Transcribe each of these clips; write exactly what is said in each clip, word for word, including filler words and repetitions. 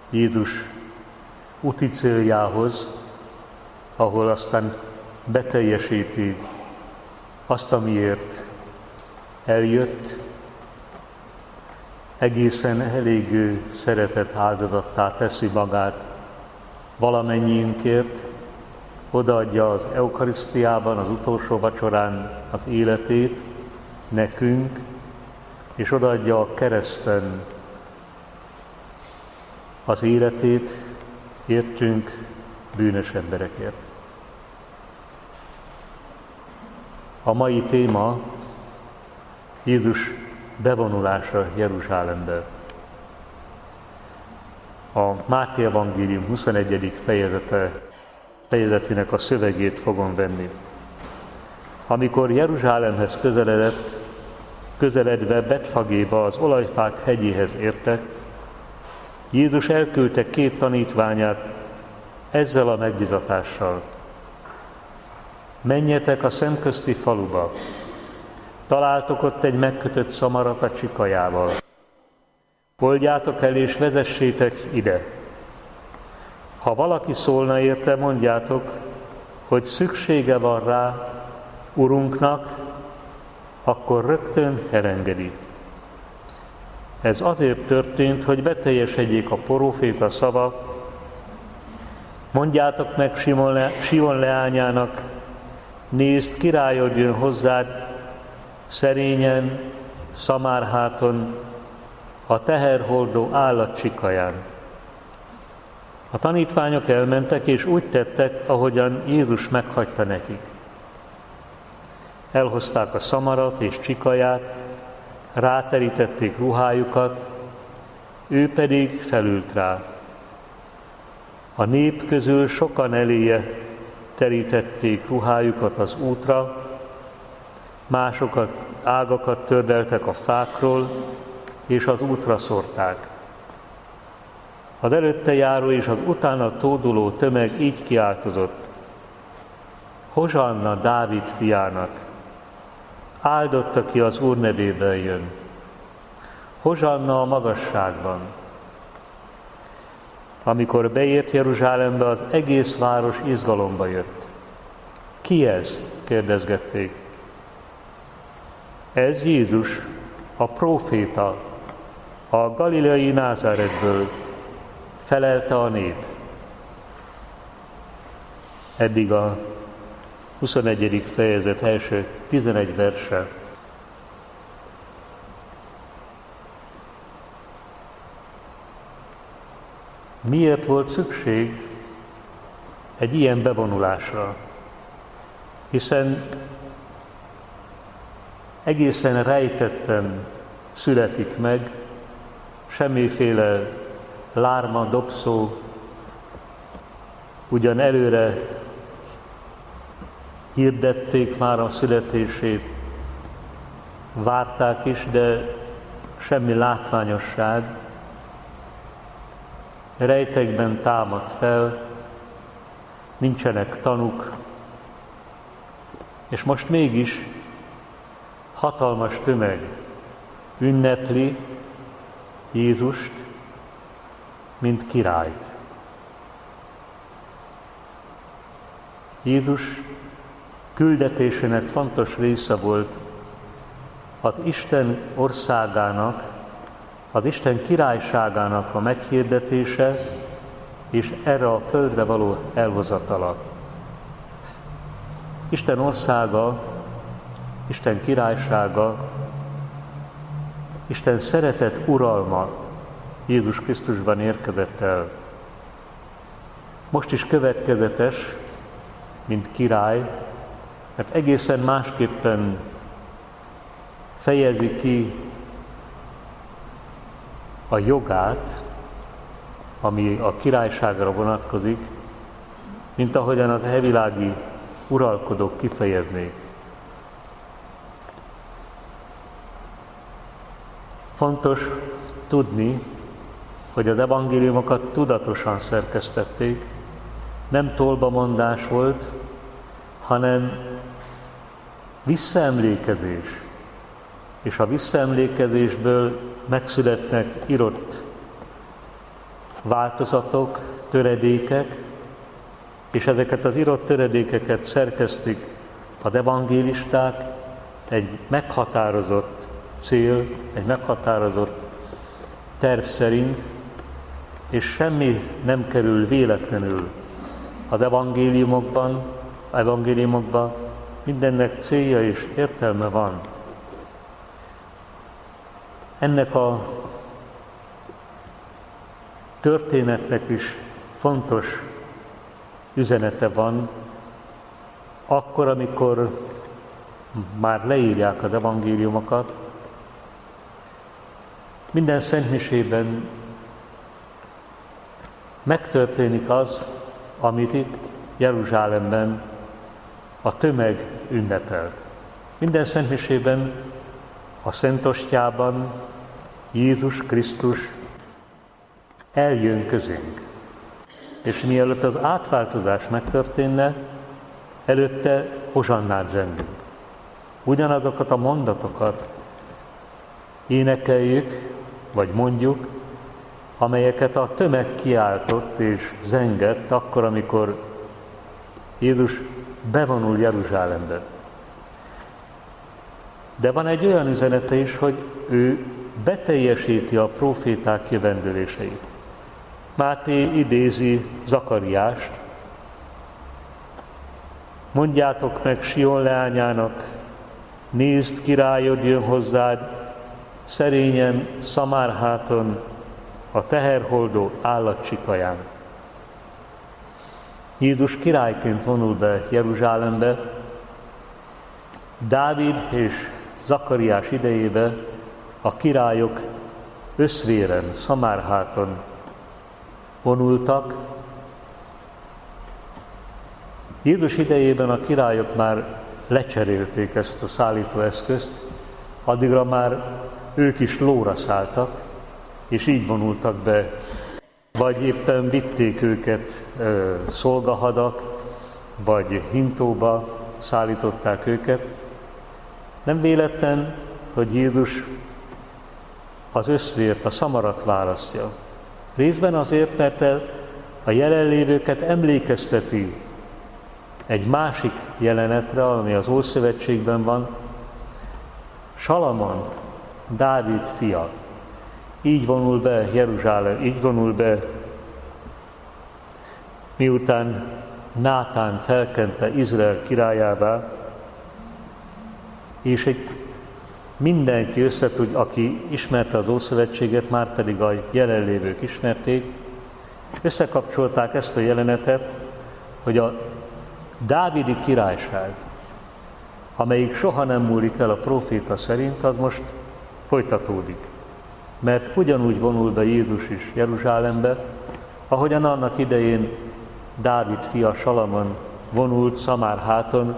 Jézus úti céljához, ahol aztán beteljesíti azt, amiért eljött, egészen elégő szeretet áldozattá teszi magát valamennyiünkért, odaadja az eukarisztiában, az utolsó vacsorán az életét nekünk, és odaadja a kereszten az életét értünk, bűnös emberekért. A mai téma Jézus bevonulása Jeruzsálembe. A Máté evangélium huszonegyedik fejezete, fejezetének a szövegét fogom venni. Amikor Jeruzsálemhez közeledett, közeledve Betfagéba, az olajfák hegyéhez értek, Jézus elküldte két tanítványát ezzel a megbizatással. Menjetek a szemközti faluba, találtok ott egy megkötött szamarata csikajával. Oldjátok el és vezessétek ide. Ha valaki szólna érte, mondjátok, hogy szüksége van rá Urunknak, akkor rögtön elengedi. Ez azért történt, hogy beteljesedjék a próféta szava. Mondjátok meg Simon, le, Sion leányának, nézd, királyod jön hozzád, szerényen, szamárháton, a teherhordó állat csikaján. A tanítványok elmentek, és úgy tettek, ahogyan Jézus meghagyta nekik. Elhozták a szamarat és csikaját, ráterítették ruhájukat, ő pedig felült rá. A nép közül sokan eléje terítették ruhájukat az útra, másokat ágakat tördeltek a fákról, és az útra szórták. Az előtte járó és az utána tóduló tömeg így kiáltozott: Hozsanna Dávid fiának! Áldott, aki az Úr nevében jön! Hozsanna a magasságban! Amikor beért Jeruzsálembe, az egész város izgalomba jött. Ki ez? kérdezgették. Ez Jézus, a próféta, a galileai Názáretből, felelte a nép. Eddig a huszonegyedik fejezet első tizenegy verse. Miért volt szükség egy ilyen bevonulásra? Hiszen egészen rejtetten születik meg, semmiféle lárma, dobszó, ugyan előre hirdették már a születését, várták is, de semmi látványosság. Rejtekben támad fel, nincsenek tanúk, és most mégis hatalmas tömeg ünnepli Jézust, mint királyt. Jézus küldetésének fontos része volt az Isten országának, az Isten királyságának a meghirdetése, és erre a földre való elhozatala. Isten országa, Isten királysága, Isten szeretet uralma Jézus Krisztusban érkezett el. Most is következetes, mint király, mert egészen másképpen fejezi ki a jogát, ami a királyságra vonatkozik, mint ahogyan az elvilági uralkodók kifejeznék. Fontos tudni, hogy az evangéliumokat tudatosan szerkesztették, nem tolbamondás volt, hanem visszaemlékezés. És a visszaemlékezésből megszületnek írott változatok, töredékek, és ezeket az írott töredékeket szerkesztik az evangélisták egy meghatározott cél, egy meghatározott terv szerint, és semmi nem kerül véletlenül az evangéliumokban, evangéliumokban, mindennek célja és értelme van. Ennek a történetnek is fontos üzenete van, akkor, amikor már leírják az evangéliumokat. Minden szentmisében megtörténik az, amit itt Jeruzsálemben a tömeg ünnepelt. Minden szentmisében, a Szentostyában Jézus Krisztus eljön közénk. És mielőtt az átváltozás megtörténne, előtte hozsannát zengünk. Ugyanazokat a mondatokat énekeljük, vagy mondjuk, amelyeket a tömeg kiáltott és zengett akkor, amikor Jézus bevonul Jeruzsálembe. De van egy olyan üzenete is, hogy ő beteljesíti a próféták jövendőléseit. Máté idézi Zakariást: mondjátok meg Sion leányának, nézd, királyod jön hozzád, szerényen, szamárháton, a teherhordó állatcsikaján. Jézus királyként vonul be Jeruzsálembe. Dávid és Zakariás idejébe a királyok összvéren, szamárháton vonultak. Jézus idejében a királyok már lecserélték ezt a szállítóeszközt, addigra már ők is lóra szálltak, és így vonultak be, vagy éppen vitték őket ö, szolgahadak, vagy hintóba szállították őket. Nem véletlen, hogy Jézus az összvért, a szamarat választja. Részben azért, mert a jelenlévőket emlékezteti egy másik jelenetre, ami az Ószövetségben van. Salamon, Dávid fia, így vonul be Jeruzsálem, így vonul be, miután Nátán felkente Izrael királyává, és egy mindenki összetud, aki ismerte az Ószövetséget, már pedig a jelenlévők ismerték, összekapcsolták ezt a jelenetet, hogy a dávidi királyság, amelyik soha nem múlik el a próféta szerint, az most folytatódik. Mert ugyanúgy vonul be Jézus is Jeruzsálembe, ahogyan annak idején Dávid fia Salamon vonult Szamárháton,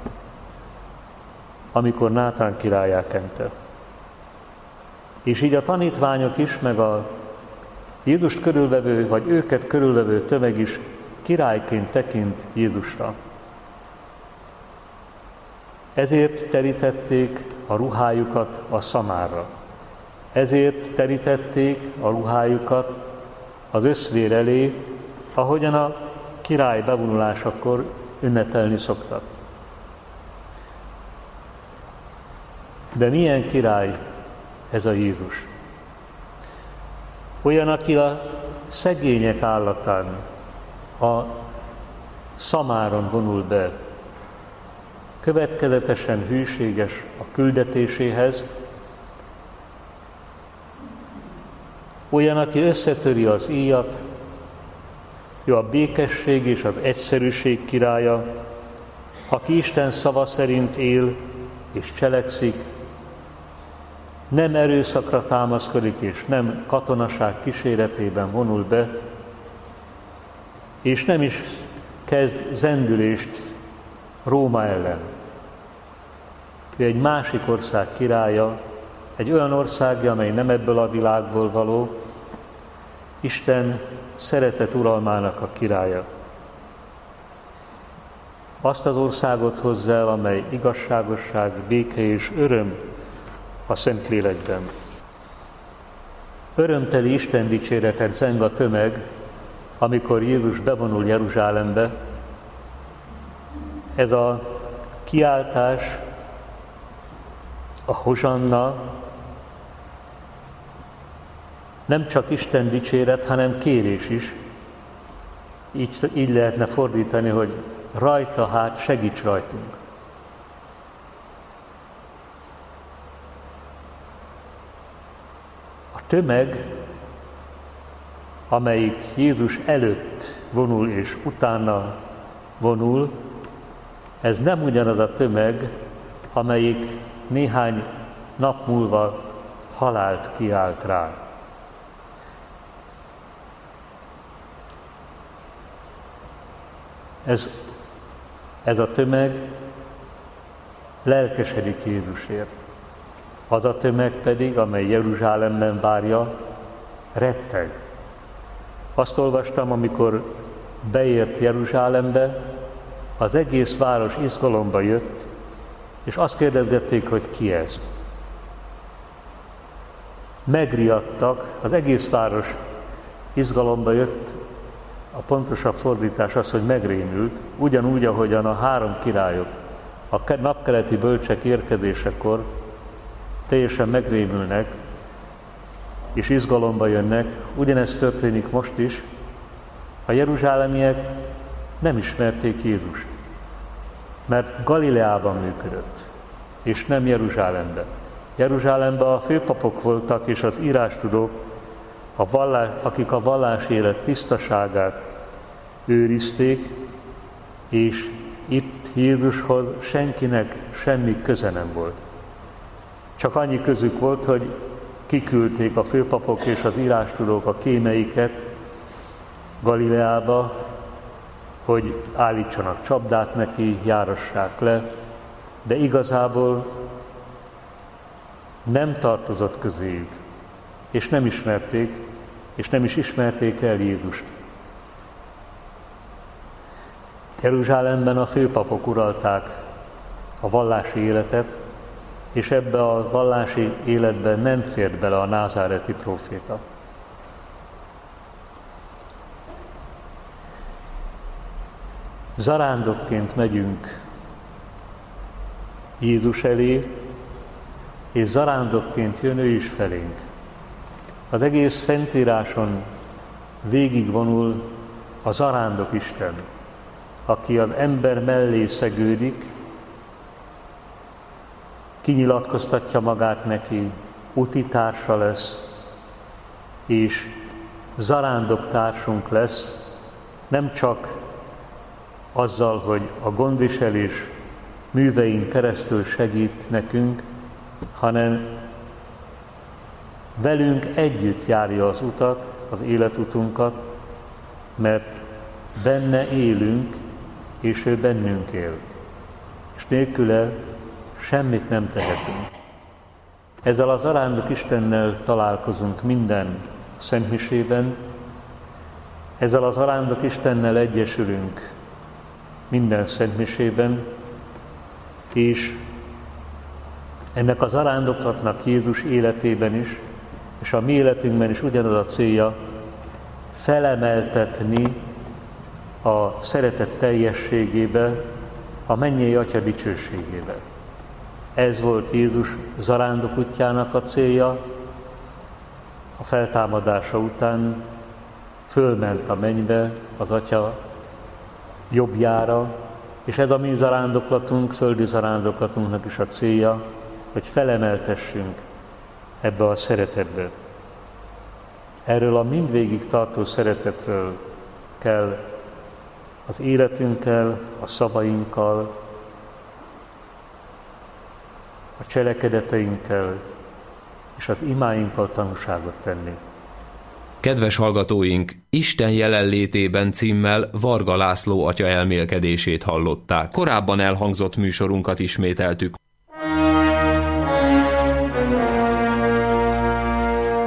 amikor Nátán királlyá kente. És így a tanítványok is, meg a Jézust körülvevő, vagy őket körülvevő tömeg is királyként tekint Jézusra. Ezért terítették a ruhájukat a szamárra. Ezért terítették a ruhájukat az összvér elé, ahogyan a király bevonulásakor ünnepelni szoktak. De milyen király ez a Jézus? Olyan, aki a szegények állatán, a szamáron vonul be, következetesen hűséges a küldetéséhez, olyan, aki összetöri az íjat, ő a békesség és az egyszerűség királya, aki Isten szava szerint él és cselekszik, nem erőszakra támaszkodik és nem katonaság kíséretében vonul be, és nem is kezd zendülést Róma ellen. Ő egy másik ország királya, egy olyan ország, amely nem ebből a világból való, Isten szeretet uralmának a királya. Azt az országot hozza el, amely igazságosság, béke és öröm a Szentlélekben. Örömteli Isten dicséretet zeng a tömeg, amikor Jézus bevonul Jeruzsálembe. Ez a kiáltás, a hozsanna nem csak Isten dicséret, hanem kérés is. Így, így lehetne fordítani, hogy rajta hát segíts rajtunk. A tömeg, amelyik Jézus előtt vonul és utána vonul, ez nem ugyanaz a tömeg, amelyik néhány nap múlva halált kiált rá. Ez, ez a tömeg lelkesedik Jézusért. Az a tömeg pedig, amely Jeruzsálemben várja, retteg. Azt olvastam, amikor beért Jeruzsálembe, az egész város izgalomba jött, és azt kérdezgették, hogy ki ez. Megriadtak, az egész város izgalomba jött, a pontosabb fordítás az, hogy megrémült, ugyanúgy, ahogyan a három királyok a napkeleti bölcsek érkezésekor teljesen megrémülnek, és izgalomba jönnek, ugyanezt történik most is. A jeruzsálemiek nem ismerték Jézust, mert Galileában működött, és nem Jeruzsálemben. Jeruzsálemben a főpapok voltak, és az írástudók, a vallás, akik a vallási élet tisztaságát őrizték, és itt Jézushoz senkinek semmi köze nem volt. Csak annyi közük volt, hogy kiküldték a főpapok és az írástudók a kémeiket Galileába, hogy állítsanak csapdát neki, járassák le, de igazából nem tartozott közéjük, és nem ismerték, és nem is ismerték el Jézust. Jeruzsálemben a főpapok uralták a vallási életet, és ebbe a vallási életben nem fért bele a názáreti próféta. Zarándokként megyünk Jézus elé, és zarándokként jön ő is felénk. Az egész Szentíráson végigvonul a zarándok Isten, aki az ember mellé szegődik, kinyilatkoztatja magát neki, utitársa lesz, és zarándoktársunk lesz, nem csak azzal, hogy a gondviselés művein keresztül segít nekünk, hanem velünk együtt járja az utat, az életutunkat, mert benne élünk, és ő bennünk él. És nélküle semmit nem tehetünk. Ezzel az zarándok Istennel találkozunk minden szentmisében, ezzel az zarándok Istennel egyesülünk minden szentmisében, és ennek az zarándoklatnak Jézus életében is, és a mi életünkben is ugyanaz a célja, felemeltetni a szeretet teljességébe, a mennyei Atya dicsőségébe. Ez volt Jézus zarándok útjának a célja. A feltámadása után fölment a mennybe az Atya jobbjára, és ez a mi zarándoklatunk, földi zarándoklatunknak is a célja, hogy felemeltessünk ebbe a szeretetbe. Erről a mindvégig tartó szeretetről kell az életünkkel, a szavainkkal, a cselekedeteinkkel és az imáinkkal tanúságot tenni. Kedves hallgatóink, Isten jelenlétében címmel Varga László atya elmélkedését hallották. Korábban elhangzott műsorunkat ismételtük.